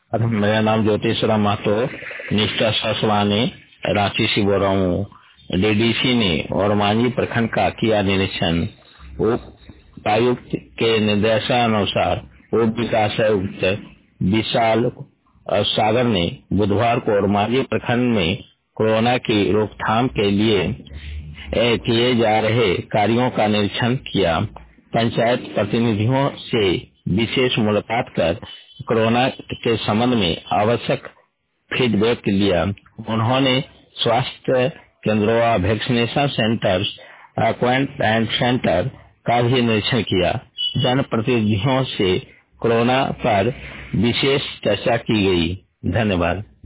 मेरा नाम ज्योतिषराम महतो, निष्ठा ससवानी, रांची से बोल रहा हूँ। डीडीसी ने और मांझी प्रखंड का किया निरीक्षण। उपायुक्त के निर्देशानुसार उप विकास आयुक्त विशाल सागर ने बुधवार को और मांझी प्रखंड में कोरोना की रोकथाम के लिए किए जा रहे कार्यों का निरीक्षण किया। पंचायत प्रतिनिधियों से विशेष मुलाकात कर कोरोना के संबंध में आवश्यक फीडबैक लिया। उन्होंने स्वास्थ्य केंद्रों व वैक्सीनेशन सेंटर्स, क्वारंटाइन सेंटर का भी निरीक्षण किया। जनप्रतिनिधियों से कोरोना पर विशेष चर्चा की गई। धन्यवाद।